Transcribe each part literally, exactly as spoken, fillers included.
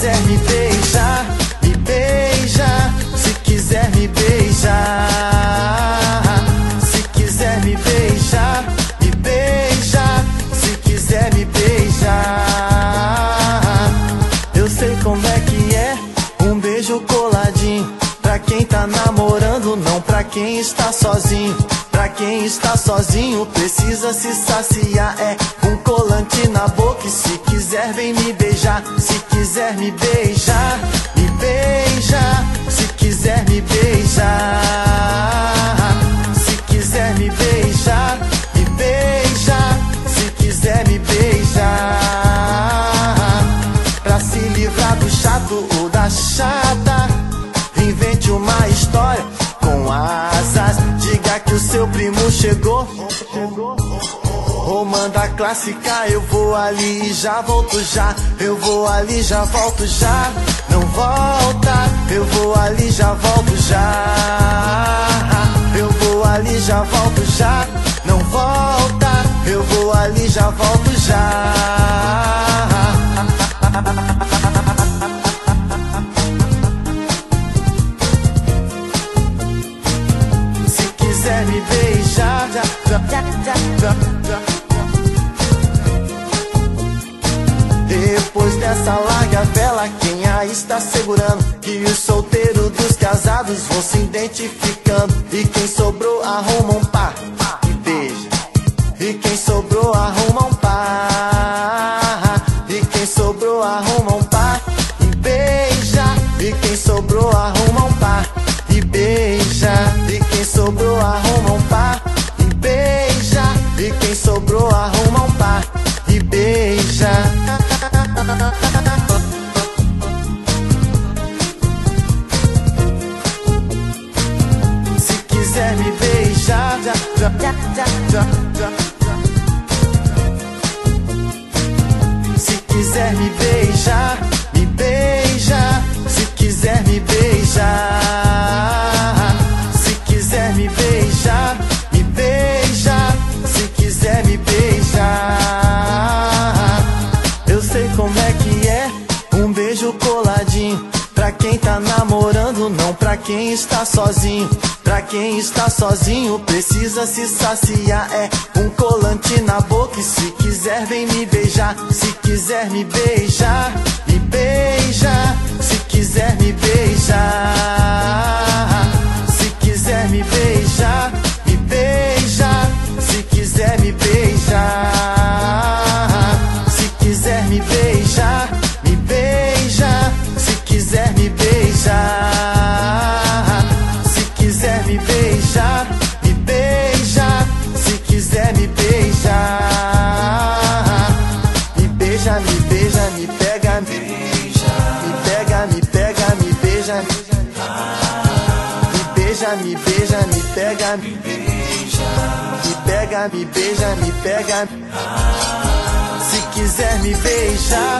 quiser me beijar, me beija. Se quiser me beijar, se quiser me beijar, me beija. Se quiser me beijar, eu sei como é que é um beijo coladinho. Pra quem tá namorando, não pra quem está sozinho. Pra quem está sozinho, precisa se saciar. É um colante na boca e se quiser vem me beijar. Se quiser me beijar, me beija. Se quiser me beijar, se quiser me beijar, me beija. Se quiser me beijar, pra se livrar do chato ou da chata, invente uma história com asas. Diga que o seu primo chegou, ou manda clássica. Eu vou ali e já volto já. Eu vou ali e já volto já. Não volta. Eu vou ali e já volto já. Eu vou ali e já volto já. Não volta. Eu vou ali e já volto já. Se quiser me beijar, já, já, já, já, já. Depois dessa larga vela, quem aí está segurando? Que os solteiros dos casados vão se identificando. E quem sobrou arruma um par e beija. E quem sobrou arruma um par. E quem sobrou arruma um par e beija. E quem sobrou arruma um par e beija. E quem sobrou arruma um par e beija. E quem sobrou arruma um par e beija. Se quiser me beijar, já, já, já, já, já. Se quiser me beijar, me beija. Se quiser me beijar, se quiser me beijar, me beija. Se quiser me beijar, eu sei como é que é um beijo coladinho. Pra quem tá namorando, não pra quem está sozinho. Pra quem está sozinho, precisa se saciar. É um colante na boca e se quiser vem me beijar. Se quiser me beijar, me beija. Se quiser me beijar, se quiser me beijar, me beija. Se quiser me beijar, se quiser me beijar, me beija. Se quiser me beijar, se quiser me beijar, me beija. Se quiser me beijar, me beija, me beija, me pega, me pega, me pega, me beija. Me beija, me beija, me pega, me pega, me beija, me pega. Se quiser me beijar,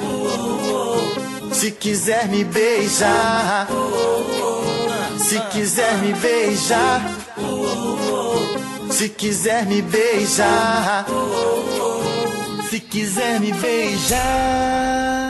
se quiser me beijar, se quiser me beijar, se quiser me beijar, se quiser me beijar.